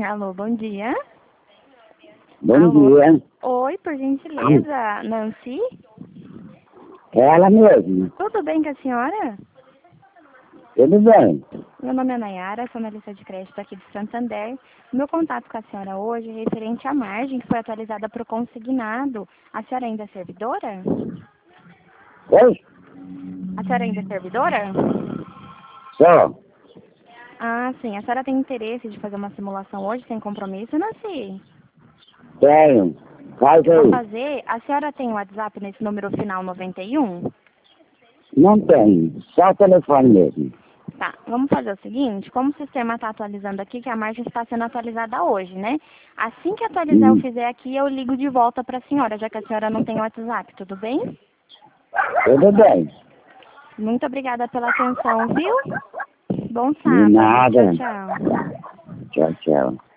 Alô, bom dia. Bom Alô. dia. Oi, por gentileza, Nancy? É ela mesmo. Tudo bem com a senhora? Tudo bem. Meu nome é Nayara, sou analista de crédito aqui de Santander. Meu contato com a senhora hoje é referente à margem que foi atualizada para o consignado. A senhora ainda é servidora? Oi? A senhora ainda é servidora? Só. Ah, sim. A senhora tem interesse de fazer uma simulação hoje sem compromisso, Nancy? Tenho. Faz Vou aí. fazer. A senhora tem o WhatsApp nesse número final 91? Não tenho. Só o telefone mesmo. Tá, vamos fazer o seguinte, como o sistema está atualizando aqui, que a margem está sendo atualizada hoje, né? Assim que atualizar, eu Hum. fizer aqui, eu ligo de volta para a senhora, já que a senhora não tem WhatsApp, tudo bem? Tudo bem. Muito obrigada pela atenção, viu? Bom De sábado, tchau, nada. tchau. Tchau, tchau.